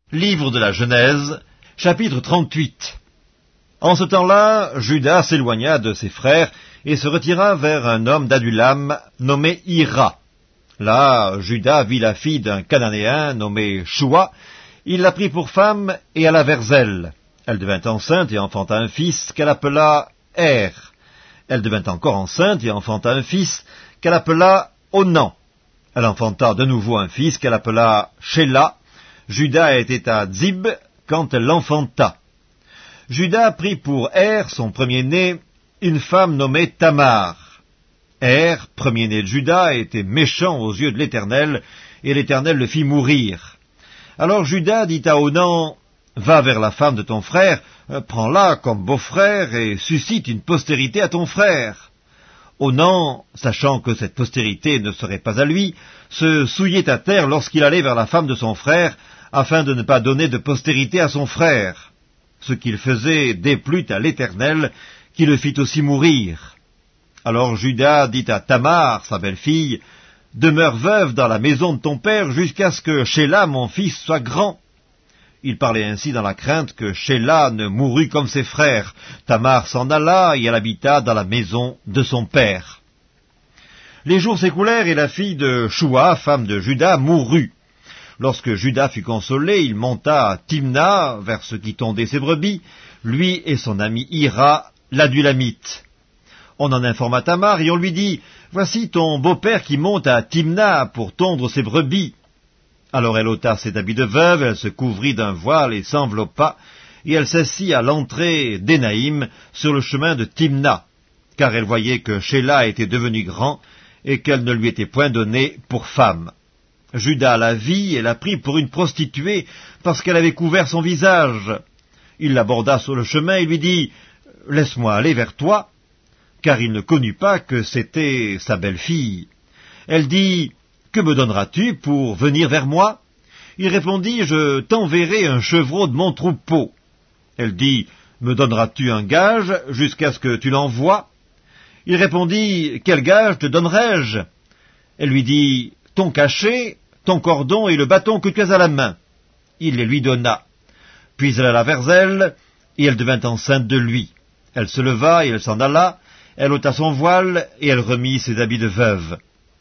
Livre de la Genèse, chapitre 38. En ce temps-là, Juda s'éloigna de ses frères et se retira vers un homme d'Adulam nommé Hira. Là, Juda vit la fille d'un Cananéen nommé Shua. Il la prit pour femme et alla vers elle. Elle devint enceinte et enfanta un fils qu'elle appela Er. Elle devint encore enceinte et enfanta un fils qu'elle appela Onan. Elle enfanta de nouveau un fils qu'elle appela Shéla. Juda était à Dzib quand elle l'enfanta. Juda prit pour Er, son premier-né, une femme nommée Tamar. Er, premier-né de Juda, était méchant aux yeux de l'Éternel, et l'Éternel le fit mourir. Alors Juda dit à Onan, « Va vers la femme de ton frère, prends-la comme beau-frère, et suscite une postérité à ton frère. » Onan, sachant que cette postérité ne serait pas à lui, se souillait à terre lorsqu'il allait vers la femme de son frère, afin de ne pas donner de postérité à son frère. Ce qu'il faisait déplut à l'Éternel, qui le fit aussi mourir. Alors Juda dit à Tamar, sa belle-fille, « Demeure veuve dans la maison de ton père jusqu'à ce que Shéla, mon fils, soit grand. » Il parlait ainsi dans la crainte que Shéla ne mourût comme ses frères. Tamar s'en alla et elle habita dans la maison de son père. Les jours s'écoulèrent et la fille de Shua, femme de Juda, mourut. Lorsque Juda fut consolé, il monta à Timna, vers ce qui tondait ses brebis, lui et son ami Hira, l'Adulamite. On en informa Tamar et on lui dit, « Voici ton beau-père qui monte à Timna pour tondre ses brebis. » Alors elle ôta ses habits de veuve, elle se couvrit d'un voile et s'enveloppa, et elle s'assit à l'entrée d'Énaïm sur le chemin de Timna, car elle voyait que Shéla était devenu grand et qu'elle ne lui était point donnée pour femme. Juda la vit et la prit pour une prostituée parce qu'elle avait couvert son visage. Il l'aborda sur le chemin et lui dit, « Laisse-moi aller vers toi », car il ne connut pas que c'était sa belle-fille. Elle dit, « Que me donneras-tu pour venir vers moi ?» Il répondit, « Je t'enverrai un chevreau de mon troupeau. » Elle dit, « Me donneras-tu un gage jusqu'à ce que tu l'envoies ?» Il répondit, « Quel gage te donnerai-je » Elle lui dit, « Ton cachet, ton cordon et le bâton que tu as à la main. » Il les lui donna. Puis elle alla vers elle, et elle devint enceinte de lui. Elle se leva et elle s'en alla, elle ôta son voile, et elle remit ses habits de veuve.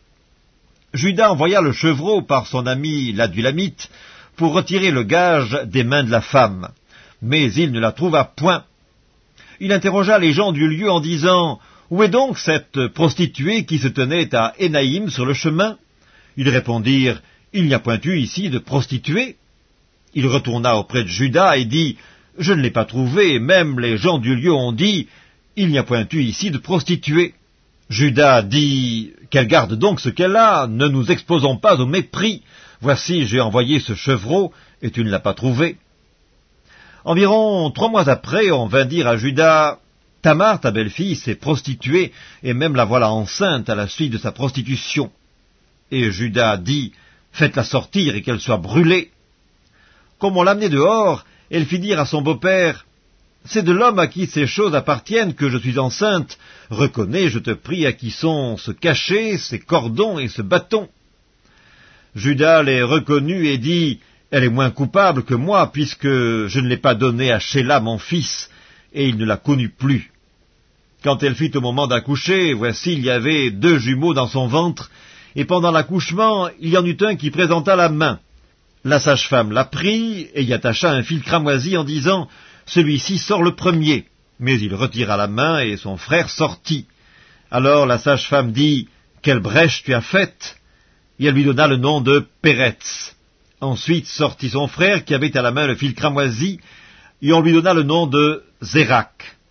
Juda envoya le chevreau par son ami l'Adulamite pour retirer le gage des mains de la femme, mais il ne la trouva point. Il interrogea les gens du lieu en disant, « Où est donc cette prostituée qui se tenait à Énaïm sur le chemin ?» Ils répondirent, « Il n'y a point eu ici de prostituée. » Il retourna auprès de Juda et dit, « Je ne l'ai pas trouvée, et même les gens du lieu ont dit, « Il n'y a point eu ici de prostituée. » Juda dit, « Qu'elle garde donc ce qu'elle a, ne nous exposons pas au mépris. Voici, j'ai envoyé ce chevreau, et tu ne l'as pas trouvé. » Environ 3 mois après, on vint dire à Juda, « Tamar, ta belle-fille, s'est prostituée, et même la voilà enceinte à la suite de sa prostitution. » Et Juda dit, « Faites-la sortir et qu'elle soit brûlée. » Comme on l'amenait dehors, elle fit dire à son beau-père, « C'est de l'homme à qui ces choses appartiennent que je suis enceinte. Reconnais, je te prie, à qui sont ce cachet, ces cordons et ce bâton. » Juda les reconnut et dit, « Elle est moins coupable que moi, puisque je ne l'ai pas donnée à Shéla, mon fils, et il ne la connut plus. » Quand elle fut au moment d'accoucher, voici, il y avait 2 jumeaux dans son ventre, et pendant l'accouchement, il y en eut un qui présenta la main. La sage-femme la prit et y attacha un fil cramoisi en disant, « Celui-ci sort le premier. » Mais il retira la main et son frère sortit. Alors la sage-femme dit, « Quelle brèche tu as faite ?» Et elle lui donna le nom de Péretz. Ensuite sortit son frère qui avait à la main le fil cramoisi, et on lui donna le nom de Zérak.